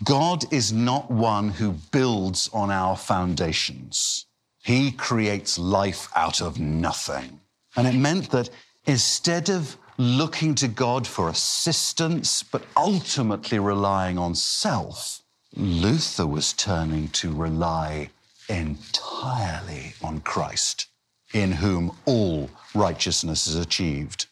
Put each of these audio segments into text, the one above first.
God is not one who builds on our foundations. He creates life out of nothing. And it meant that instead of looking to God for assistance, but ultimately relying on self, Luther was turning to rely entirely on Christ, in whom all righteousness is achieved.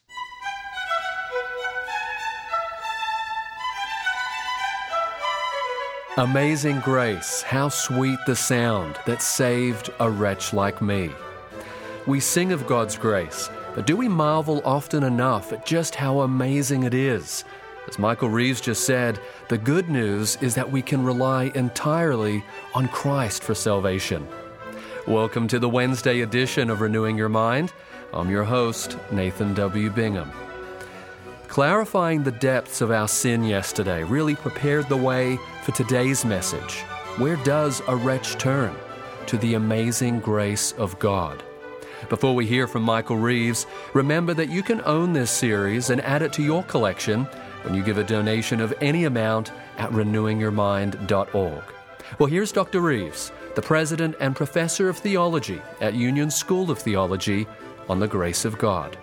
Amazing grace, how sweet the sound that saved a wretch like me. We sing of God's grace, but do we marvel often enough at just how amazing it is? As Michael Reeves just said, the good news is that we can rely entirely on Christ for salvation. Welcome to the Wednesday edition of Renewing Your Mind. I'm your host, Nathan W. Bingham. Clarifying the depths of our sin yesterday really prepared the way for today's message. Where does a wretch turn? To the amazing grace of God. Before we hear from Michael Reeves, remember that you can own this series and add it to your collection when you give a donation of any amount at renewingyourmind.org. Well, here's Dr. Reeves, the president and professor of theology at Union School of Theology, on the grace of God.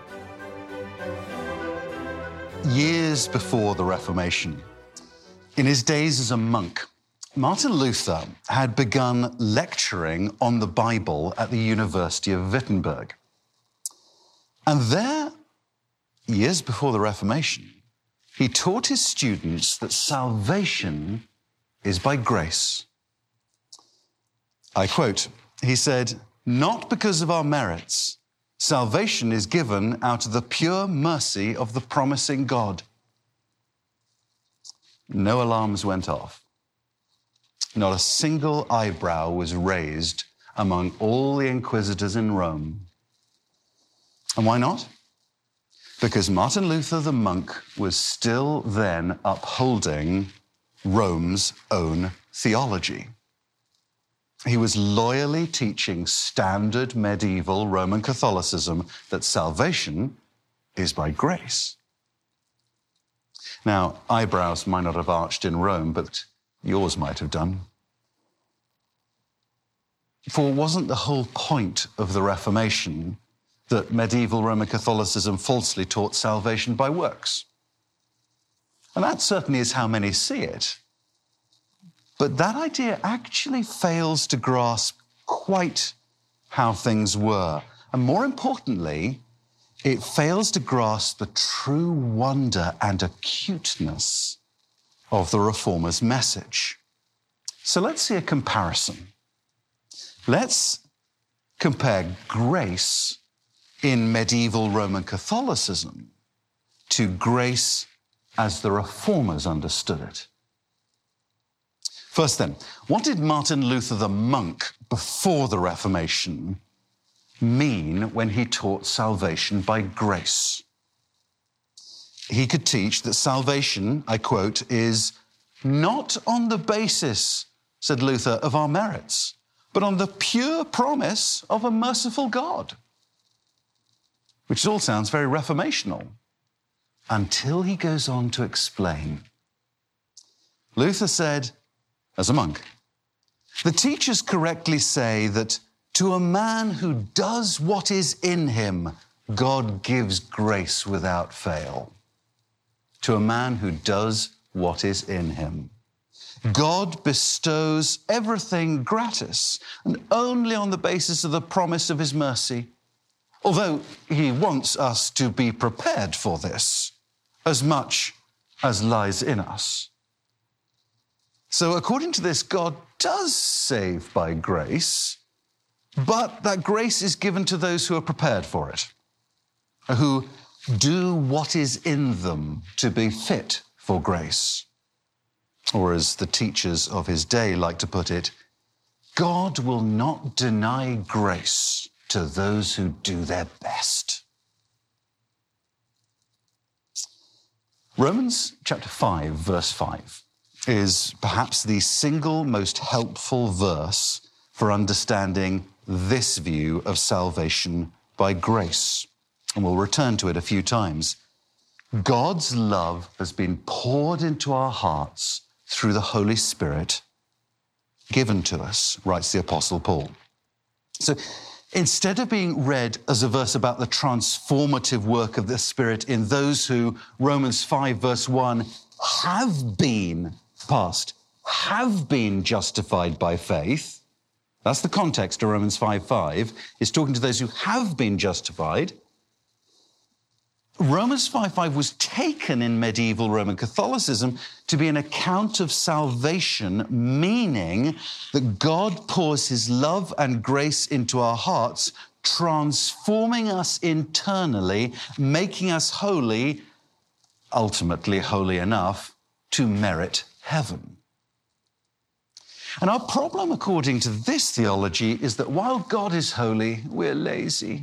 Years before the Reformation, in his days as a monk, Martin Luther had begun lecturing on the Bible at the University of Wittenberg. And there, years before the Reformation, he taught his students that salvation is by grace. I quote, he said, "Not because of our merits. Salvation is given out of the pure mercy of the promising God." No alarms went off. Not a single eyebrow was raised among all the inquisitors in Rome. And why not? Because Martin Luther the monk was still then upholding Rome's own theology. He was loyally teaching standard medieval Roman Catholicism that salvation is by grace. Now, eyebrows might not have arched in Rome, but yours might have done. For wasn't the whole point of the Reformation that medieval Roman Catholicism falsely taught salvation by works? And that certainly is how many see it. But that idea actually fails to grasp quite how things were. And more importantly, it fails to grasp the true wonder and acuteness of the Reformers' message. So let's see a comparison. Let's compare grace in medieval Roman Catholicism to grace as the Reformers understood it. First then, what did Martin Luther the monk before the Reformation mean when he taught salvation by grace? He could teach that salvation, I quote, is not on the basis, said Luther, of our merits, but on the pure promise of a merciful God. Which all sounds very reformational, until he goes on to explain. Luther said, as a monk, the teachers correctly say that to a man who does what is in him, God gives grace without fail. To a man who does what is in him. God bestows everything gratis and only on the basis of the promise of his mercy, although he wants us to be prepared for this as much as lies in us. So according to this, God does save by grace, but that grace is given to those who are prepared for it, who do what is in them to be fit for grace. Or as the teachers of his day like to put it, God will not deny grace to those who do their best. Romans chapter 5, verse 5 is perhaps the single most helpful verse for understanding this view of salvation by grace. And we'll return to it a few times. God's love has been poured into our hearts through the Holy Spirit given to us, writes the Apostle Paul. So instead of being read as a verse about the transformative work of the Spirit in those who, Romans 5 verse 1, have been justified by faith, that's the context of Romans 5:5, is talking to those who have been justified. Romans 5:5 was taken in medieval Roman Catholicism to be an account of salvation, meaning that God pours his love and grace into our hearts, transforming us internally, making us holy, ultimately holy enough to merit heaven. And our problem, according to this theology, is that while God is holy, we're lazy.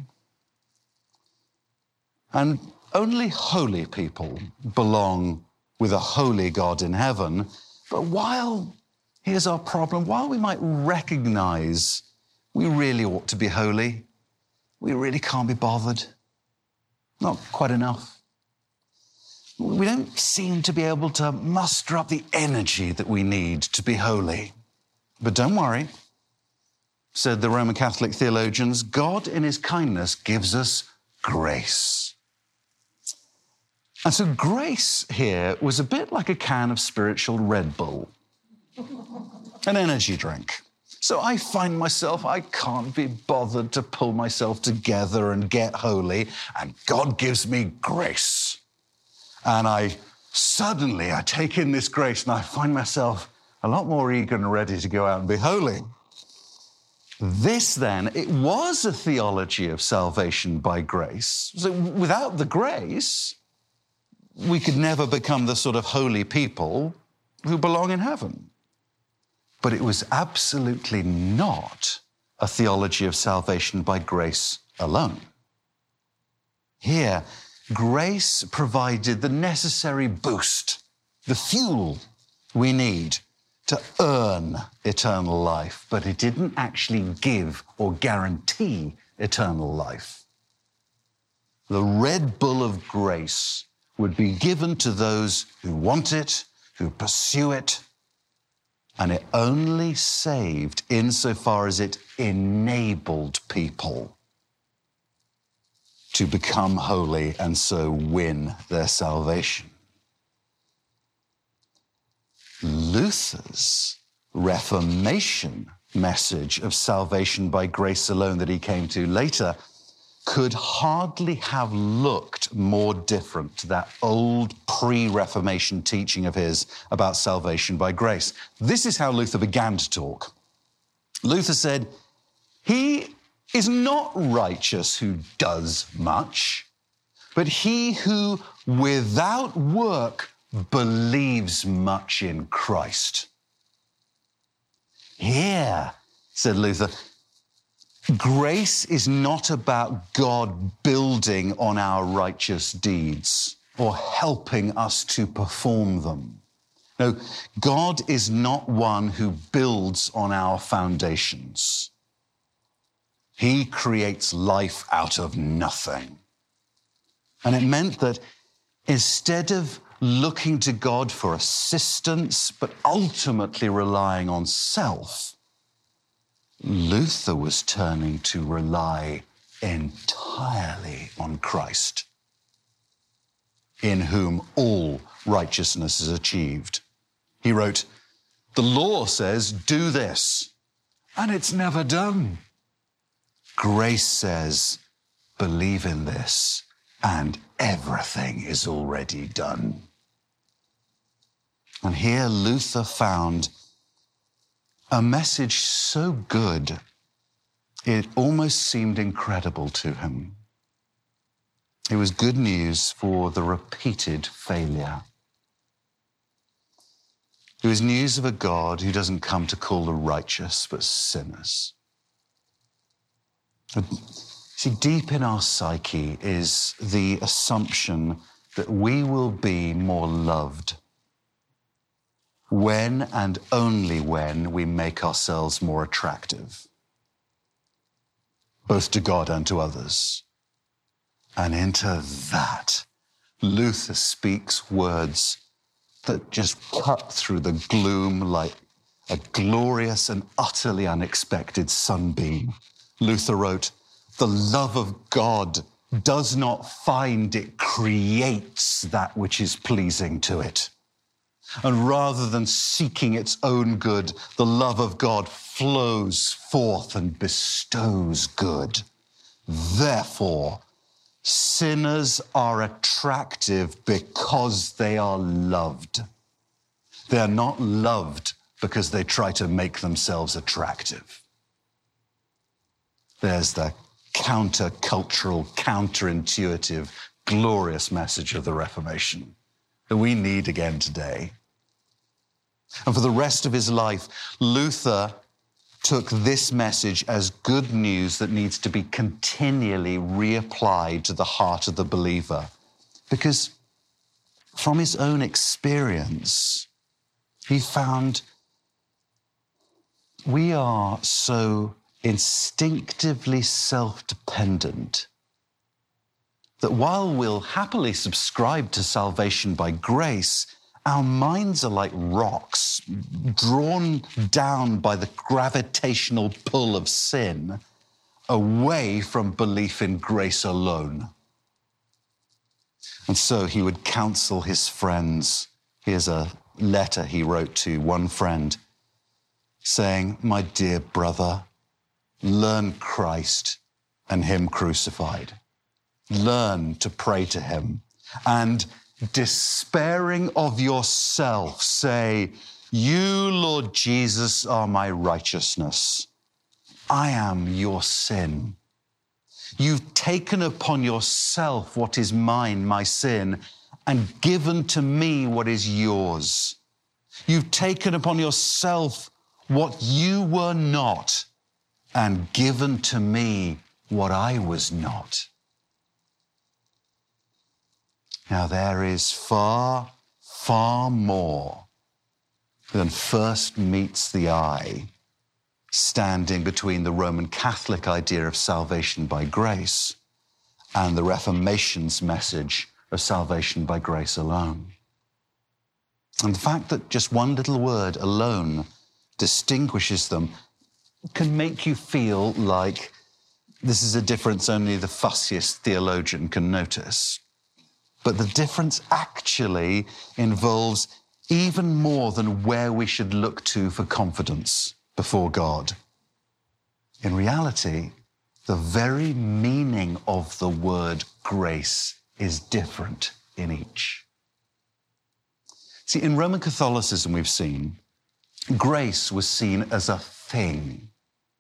And only holy people belong with a holy God in heaven. But here's our problem, while we might recognize we really ought to be holy, we really can't be bothered. Not quite enough. We don't seem to be able to muster up the energy that we need to be holy. But don't worry, said the Roman Catholic theologians, God in his kindness gives us grace. And so grace here was a bit like a can of spiritual Red Bull, an energy drink. So I find myself, I can't be bothered to pull myself together and get holy, and God gives me grace. And I take in this grace and I find myself a lot more eager and ready to go out and be holy. This then, it was a theology of salvation by grace. So without the grace, we could never become the sort of holy people who belong in heaven. But it was absolutely not a theology of salvation by grace alone. Here, grace provided the necessary boost, the fuel we need to earn eternal life, but it didn't actually give or guarantee eternal life. The Red Bull of grace would be given to those who want it, who pursue it, and it only saved insofar as it enabled people to become holy and so win their salvation. Luther's Reformation message of salvation by grace alone that he came to later could hardly have looked more different to that old pre-Reformation teaching of his about salvation by grace. This is how Luther began to talk. Luther said, "He is not righteous who does much, but he who without work believes much in Christ." Here, said Luther, grace is not about God building on our righteous deeds or helping us to perform them. No, God is not one who builds on our foundations. He creates life out of nothing. And it meant that instead of looking to God for assistance, but ultimately relying on self, Luther was turning to rely entirely on Christ, in whom all righteousness is achieved. He wrote, "The law says, do this, and it's never done. Grace says, believe in this, and everything is already done." And here Luther found a message so good, it almost seemed incredible to him. It was good news for the repeated failure. It was news of a God who doesn't come to call the righteous, but sinners. See, deep in our psyche is the assumption that we will be more loved when and only when we make ourselves more attractive, both to God and to others. And into that, Luther speaks words that just cut through the gloom like a glorious and utterly unexpected sunbeam. Luther wrote, "The love of God does not find, it creates that which is pleasing to it. And rather than seeking its own good, the love of God flows forth and bestows good. Therefore, sinners are attractive because they are loved. They are not loved because they try to make themselves attractive." There's the counter-cultural, counterintuitive, glorious message of the Reformation that we need again today. And for the rest of his life, Luther took this message as good news that needs to be continually reapplied to the heart of the believer. Because from his own experience, he found we are so instinctively self-dependent that while we'll happily subscribe to salvation by grace, our minds are like rocks drawn down by the gravitational pull of sin away from belief in grace alone. And so he would counsel his friends. Here's a letter he wrote to one friend saying, "My dear brother, learn Christ and him crucified. Learn to pray to him. And despairing of yourself, say, 'You, Lord Jesus, are my righteousness. I am your sin. You've taken upon yourself what is mine, my sin, and given to me what is yours. You've taken upon yourself what you were not, and given to me what I was not.'" Now there is far, far more than first meets the eye standing between the Roman Catholic idea of salvation by grace and the Reformation's message of salvation by grace alone. And the fact that just one little word alone distinguishes them can make you feel like this is a difference only the fussiest theologian can notice. But the difference actually involves even more than where we should look to for confidence before God. In reality, the very meaning of the word grace is different in each. See, in Roman Catholicism, we've seen grace was seen as a thing,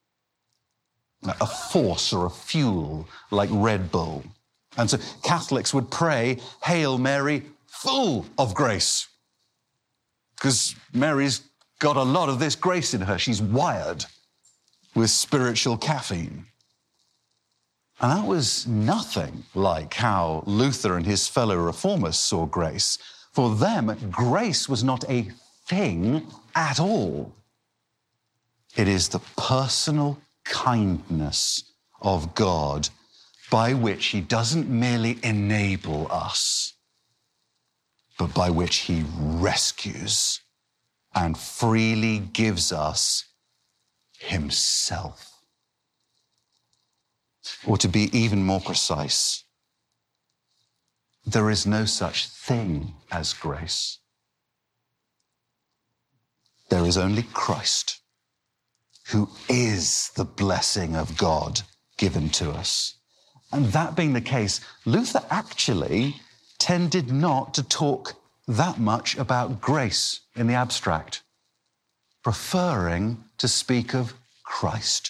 a force or a fuel like Red Bull. And so Catholics would pray, "Hail Mary, full of grace," because Mary's got a lot of this grace in her. She's wired with spiritual caffeine. And that was nothing like how Luther and his fellow reformers saw grace. For them, grace was not a thing at all. It is the personal kindness of God by which he doesn't merely enable us, but by which he rescues and freely gives us himself. Or to be even more precise, there is no such thing as grace. There is only Christ, who is the blessing of God given to us. And that being the case, Luther actually tended not to talk that much about grace in the abstract, preferring to speak of Christ.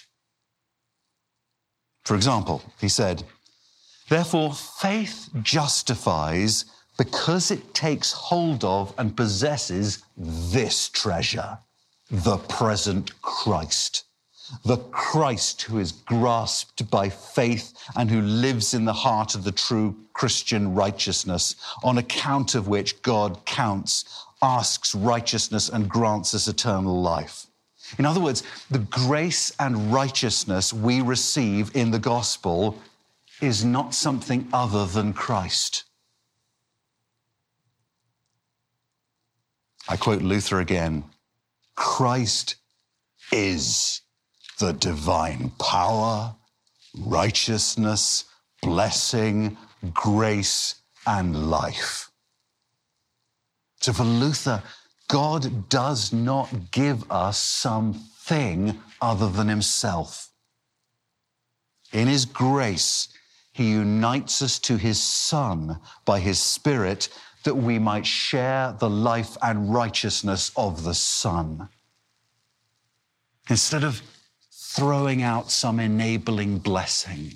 For example, he said, "Therefore, faith justifies because it takes hold of and possesses this treasure, the present Christ. The Christ who is grasped by faith and who lives in the heart of the true Christian righteousness, on account of which God counts, asks righteousness and grants us eternal life." In other words, the grace and righteousness we receive in the gospel is not something other than Christ. I quote Luther again, Christ is the divine power, righteousness, blessing, grace, and life. So for Luther, God does not give us something other than himself. In his grace, he unites us to his Son by his Spirit that we might share the life and righteousness of the Son. Instead of throwing out some enabling blessing,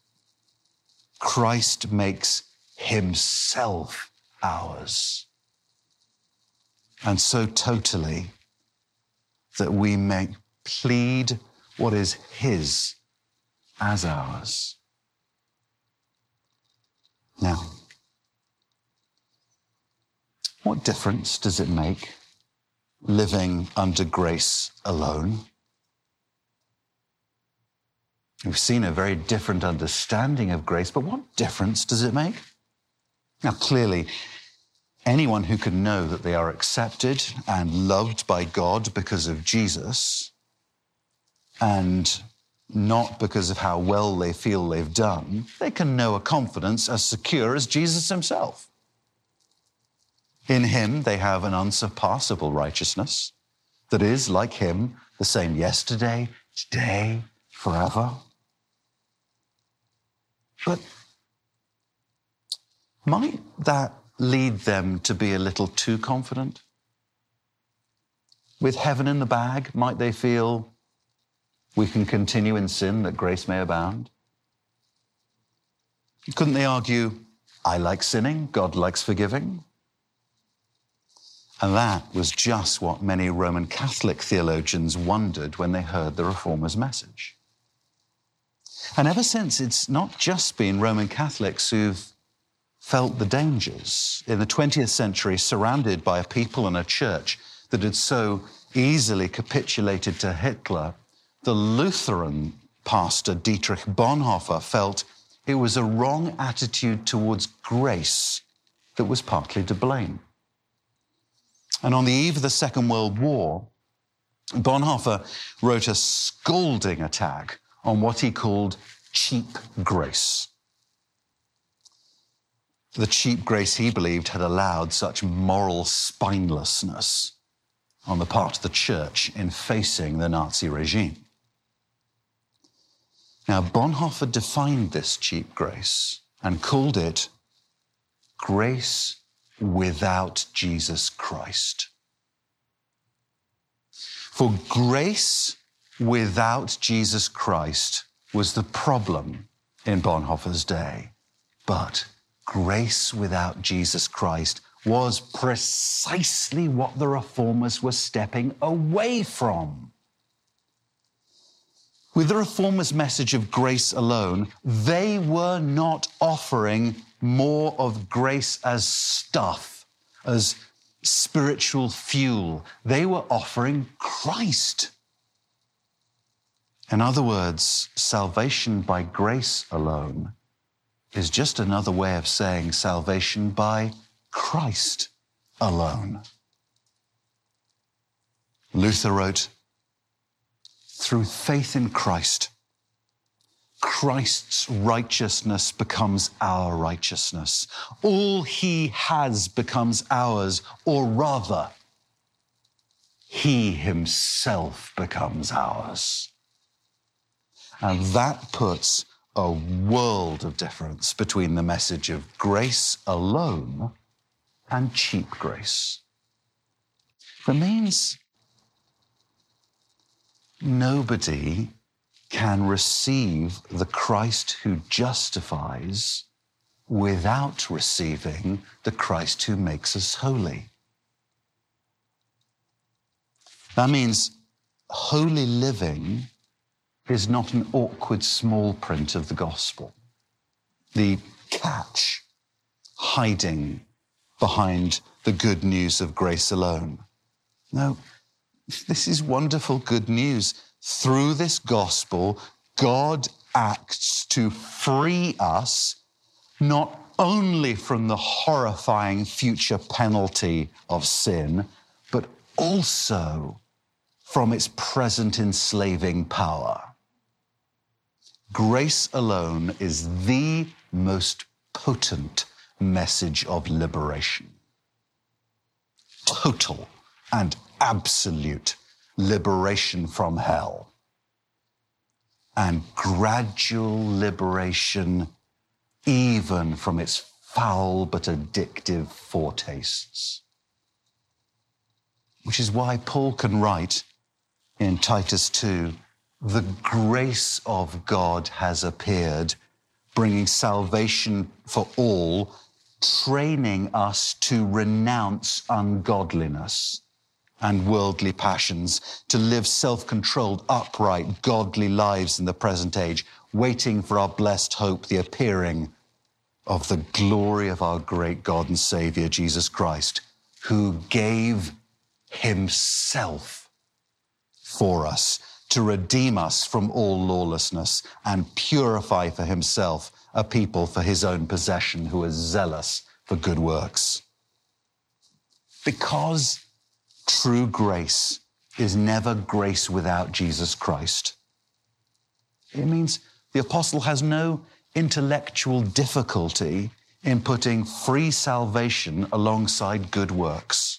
Christ makes himself ours. And so totally that we may plead what is his as ours. Now, what difference does it make living under grace alone? We've seen a very different understanding of grace, but what difference does it make? Now, clearly, anyone who can know that they are accepted and loved by God because of Jesus, and not because of how well they feel they've done, they can know a confidence as secure as Jesus himself. In him, they have an unsurpassable righteousness that is, like him, the same yesterday, today, forever. But might that lead them to be a little too confident? With heaven in the bag, might they feel we can continue in sin that grace may abound? Couldn't they argue, I like sinning, God likes forgiving? And that was just what many Roman Catholic theologians wondered when they heard the Reformers' message. And ever since, it's not just been Roman Catholics who've felt the dangers. In the 20th century, surrounded by a people and a church that had so easily capitulated to Hitler, the Lutheran pastor Dietrich Bonhoeffer felt it was a wrong attitude towards grace that was partly to blame. And on the eve of the Second World War, Bonhoeffer wrote a scolding attack on what he called cheap grace. The cheap grace he believed had allowed such moral spinelessness on the part of the church in facing the Nazi regime. Now, Bonhoeffer defined this cheap grace and called it grace without Jesus Christ. For grace without Jesus Christ was the problem in Bonhoeffer's day. But grace without Jesus Christ was precisely what the Reformers were stepping away from. With the Reformers' message of grace alone, they were not offering more of grace as stuff, as spiritual fuel. They were offering Christ. In other words, salvation by grace alone is just another way of saying salvation by Christ alone. Luther wrote, through faith in Christ, Christ's righteousness becomes our righteousness. All he has becomes ours, or rather, he himself becomes ours. And that puts a world of difference between the message of grace alone and cheap grace. It means nobody can receive the Christ who justifies without receiving the Christ who makes us holy. That means holy living is not an awkward small print of the gospel, the catch hiding behind the good news of grace alone. No, this is wonderful good news. Through this gospel, God acts to free us not only from the horrifying future penalty of sin, also from its present enslaving power. Grace alone is the most potent message of liberation. Total and absolute liberation from hell, and gradual liberation even from its foul but addictive foretastes. Which is why Paul can write in Titus 2, "The grace of God has appeared, bringing salvation for all, training us to renounce ungodliness and worldly passions, to live self-controlled, upright, godly lives in the present age, waiting for our blessed hope, the appearing of the glory of our great God and Savior, Jesus Christ, who gave himself for us to redeem us from all lawlessness and purify for himself a people for his own possession who are zealous for good works." Because true grace is never grace without Jesus Christ, it means the apostle has no intellectual difficulty in putting free salvation alongside good works.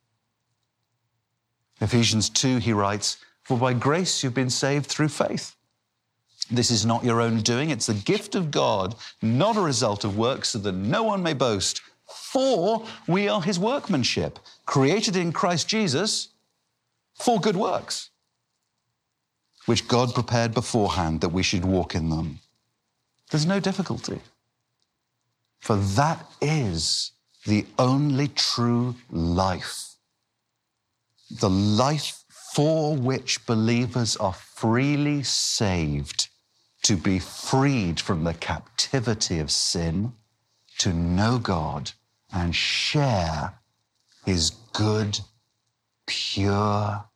Ephesians 2, he writes, "For by grace you've been saved through faith. This is not your own doing, it's the gift of God, not a result of works, so that no one may boast. For we are his workmanship, created in Christ Jesus for good works, which God prepared beforehand that we should walk in them." There's no difficulty, for that is the only true life. The life for which believers are freely saved to be freed from the captivity of sin, to know God and share his good, pure,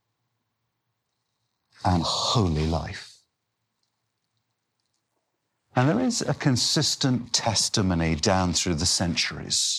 and holy life. And there is a consistent testimony down through the centuries.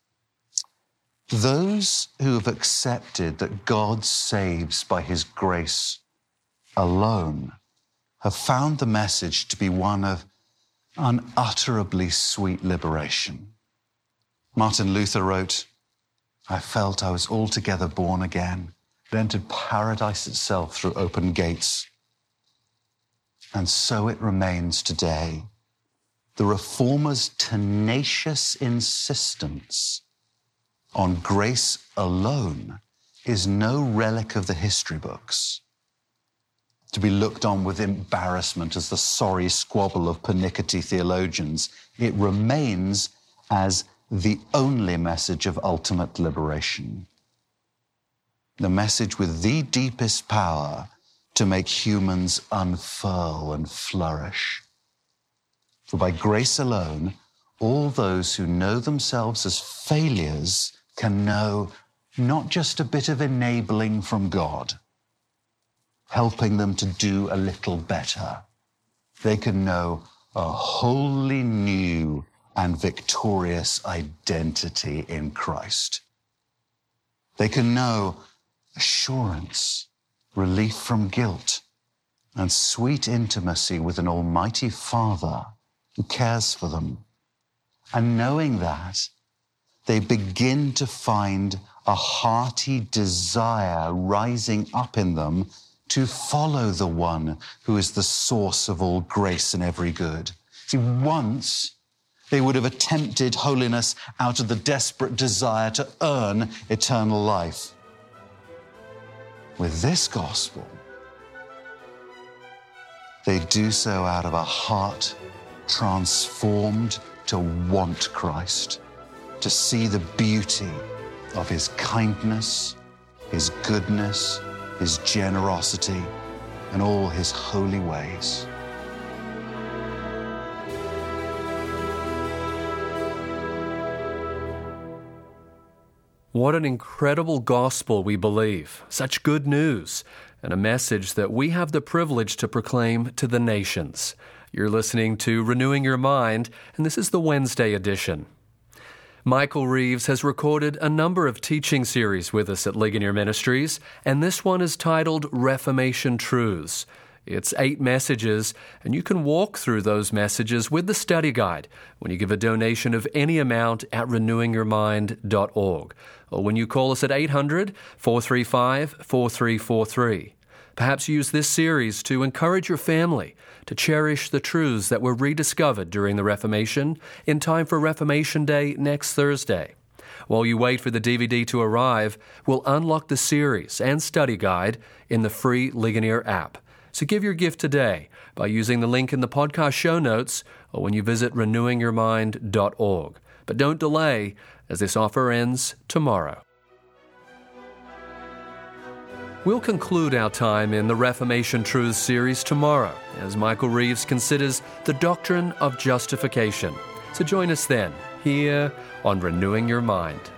Those who have accepted that God saves by his grace alone have found the message to be one of unutterably sweet liberation. Martin Luther wrote, "I felt I was altogether born again, had entered paradise itself through open gates." And so it remains today. The Reformers' tenacious insistence on grace alone is no relic of the history books, to be looked on with embarrassment as the sorry squabble of pernickety theologians. It remains as the only message of ultimate liberation, the message with the deepest power to make humans unfurl and flourish. For by grace alone, all those who know themselves as failures can know not just a bit of enabling from God, helping them to do a little better. They can know a wholly new and victorious identity in Christ. They can know assurance, relief from guilt, and sweet intimacy with an almighty Father who cares for them. And knowing that, they begin to find a hearty desire rising up in them to follow the one who is the source of all grace and every good. See, once they would have attempted holiness out of the desperate desire to earn eternal life. With this gospel, they do so out of a heart transformed to want Christ, to see the beauty of his kindness, his goodness, his generosity, and all his holy ways. What an incredible gospel we believe. Such good news, and a message that we have the privilege to proclaim to the nations. You're listening to Renewing Your Mind, and this is the Wednesday edition. Michael Reeves has recorded a number of teaching series with us at Ligonier Ministries, and this one is titled Reformation Truths. It's 8 messages, and you can walk through those messages with the study guide when you give a donation of any amount at renewingyourmind.org, or when you call us at 800-435-4343. Perhaps use this series to encourage your family to cherish the truths that were rediscovered during the Reformation in time for Reformation Day next Thursday. While you wait for the DVD to arrive, we'll unlock the series and study guide in the free Ligonier app. So give your gift today by using the link in the podcast show notes or when you visit renewingyourmind.org. But don't delay, as this offer ends tomorrow. We'll conclude our time in the Reformation Truths series tomorrow as Michael Reeves considers the doctrine of justification. So join us then, here on Renewing Your Mind.